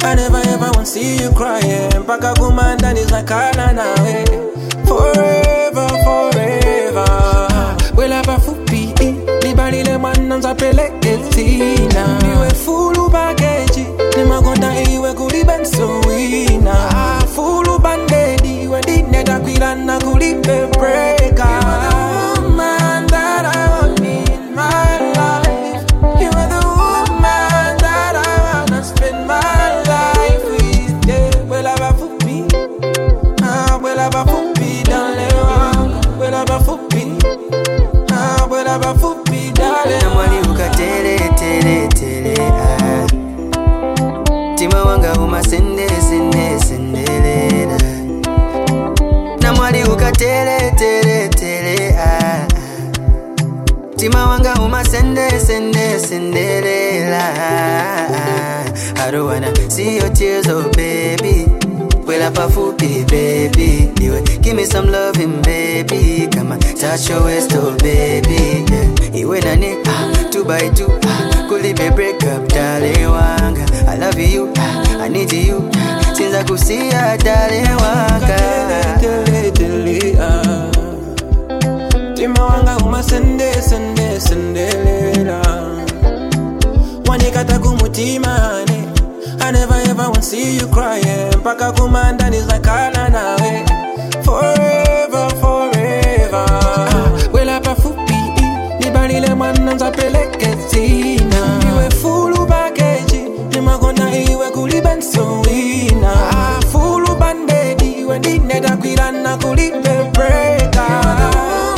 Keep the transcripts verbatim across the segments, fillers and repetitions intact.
I never ever want to see you crying. Mpaka kumanda nizakana nawe forever, forever. Wela bafupi nibalile mwana nzapeleke tina. Niwe fulu bageji nimagonda iwe kulibenso wina. Fulu bandedi iwe dineda kwilana kulipe breaker. Namwali ukatele tele tele ah. Tima wanga uma sende sende sendelela. Namwali ukatele tele tele ah. Tima wanga uma sende sende sendelela. I don't wanna see your tears, oh baby. Well up a fupi, baby. Give me some loving, baby. Come on, touch your waist, oh baby. Yeah. You win a nick, ah, two by two. Ah, could it be break up, darling wanga? I love you, ah, I need you. Ah, since I could see ya, darling wanga. Tima wanga uma sende sende sendelela. Wanikata kumutima ne. I never ever want to see you crying. Mpaka kumanda nizakana nawe forever, forever. Wela bafupi nibalile mwana nzapeleke tina. Niwe fulu bageji nimagonda iwe kulibenso wina. Fulu bandedi iwe dineda kwilana kulipe breaker.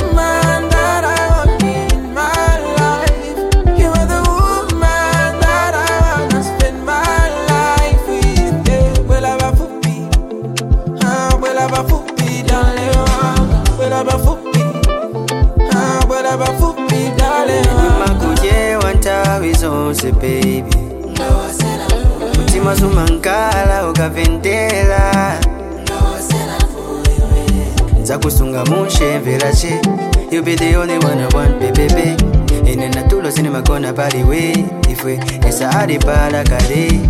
Zonse baby Mutima sumankala ukaventela Nzakusunga mushe verache You be the only one I want baby. Ine natulo sinema kona body way Ifwe esa adi bala kare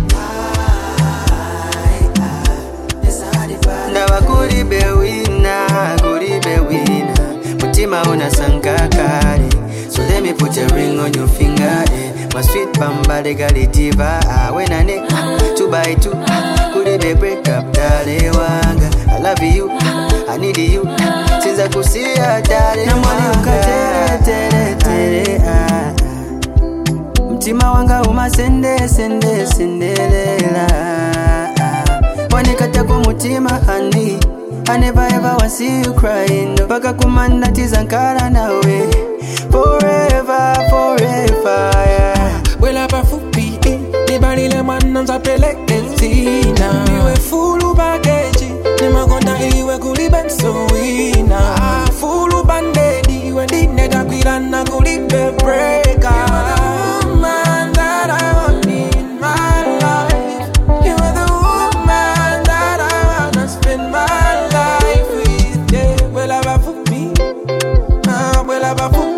Ndawa kuribe wina Kuribe wina Mutima unasanka kare So let me put a ring on your finger, eh. My sweet bamba de galitiva. Ah, when I need ah, two by two, ah, could it be break up, darling wanga? I love you, ah, I need you. Ah, since I could see ya, darling wanga. Tere tere ah. Mtima wanga uma sende sende sendelela. Wanikata kumutima honey. I never ever want to see you crying. Baka kumanda tizankara nawe forever, forever, yeah. Wela bafupi nibalile mwana nzapeleke tina. Niwe fulu bageji nimagonda iwe kulibenso wina. Fulu bandedi iwe dineda kwilana kulipe breaker. Baba